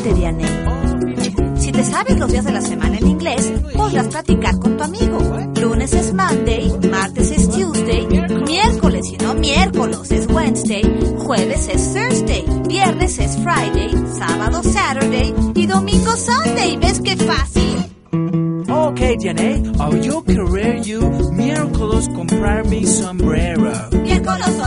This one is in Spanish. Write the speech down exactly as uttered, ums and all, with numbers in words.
dice Diane. Si te sabes los días de la semana en inglés, podrás platicar con tu amigo. Lunes es Monday, martes es Tuesday, miércoles y no miércoles es Wednesday, jueves es Thursday, viernes es Friday, sábado Saturday y domingo Sunday. ¿Ves qué fácil? Okay, Diane, I'll you career you miércoles comprar mi sombrero. Miércoles